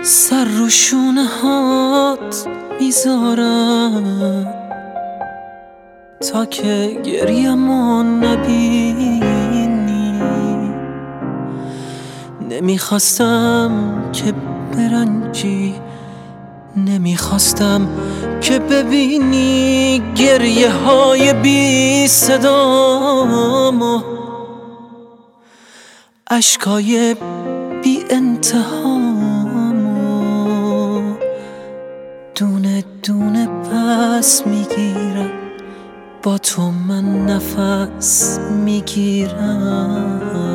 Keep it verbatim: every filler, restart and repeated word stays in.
سر رو شونه هات میذارم تا که گریه‌مو نبینی. نمیخواستم که برنجی، نمیخواستم که ببینی گریه های بی صدامو، اشکای بی انتهامو دونه دونه پس میگیرم، با تو من نفس میگیرم.